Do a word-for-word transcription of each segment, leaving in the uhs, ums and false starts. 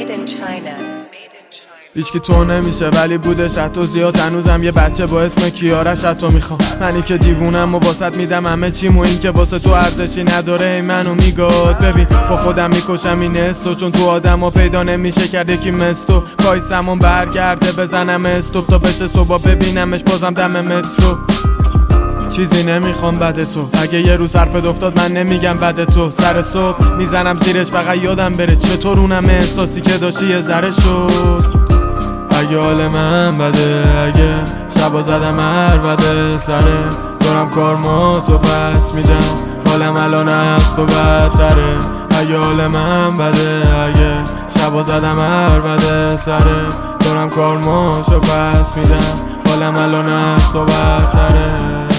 Made in China. هیچکی تو نمیشه ولی بودش حتی زیاد. هنوزم یه بچه با اسم کیارش حتی میخوام. منی که دیوونم و واسط میدم همه چیم و این که واسه تو ارزشی نداره ای منو میگاد. ببین با خودم میکشم این استو چون تو آدم ها پیدا نمیشه کرده کی مستو. کایسمون برگرده بزنم استوب تا بشه صبح ببینمش بازم دم مترو. چیزی نمیخوام بده تو، اگه یه روز حرفت افتاد من نمیگم بده تو. سر صبح میزنم زیرش فقط یادم بره چطور اونم احساسی که داشتی یه ذره شد. اگه حال من بده، اگه شبا زدم هر بده سره دارم کارما تو پس میدم حالم الان از تو بدتره. اگه حال من بده، اگه شبا زدم هر بده سره دارم کارما تو پس میدم حالم الان از تو بدتره.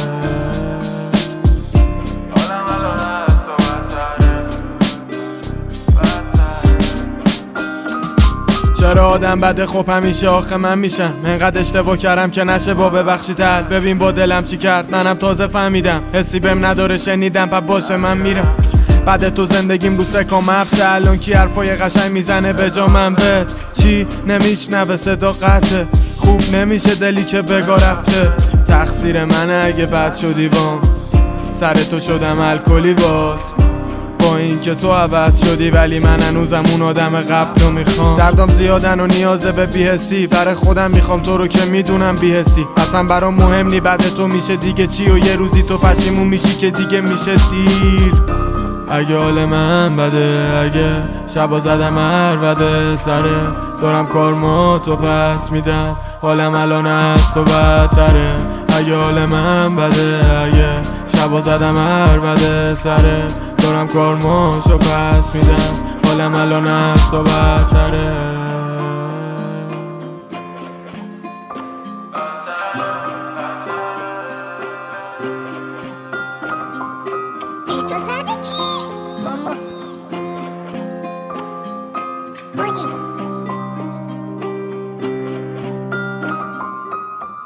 چرا آدم بده خب همیشه آخه من میشم. انقدر اشتباه کردم که نشه با ببخشی تل. ببین با دلم چی کرد منم تازه فهمیدم. حسی بهم نداره شنیدم پا باشه من میرم. بعد تو زندگیم رو سکام حبسه. الان کی حرفای قشنگ میزنه به جا من بهت چی نمیشنوه صدا قطعه. خوب نمیشه دلی که بگا رفته. تقصیر منه اگه بد شدی بام سر تو شدم الکلی باز. با این که تو عوض شدی ولی من هنوزم اون آدم قبل رو میخوام. دردم زیادن و نیازه به بی‌حسی. برای خودم میخوام تو رو که میدونم بی‌حسی. اصلا برام مهم نی بعد تو میشه دیگه چی و یه روزی تو پشیمون میشی که دیگه میشه دیر. اگه حال من بده، اگه شبا زدم هر بده سره دارم کارما تو پس میدم حالم الان از تو بدتره. اگه حال من بده، اگه شبا زدم هر بده سره دارم کارماشو پس میدم حالم الان از تو بدتره. Mama. Oye.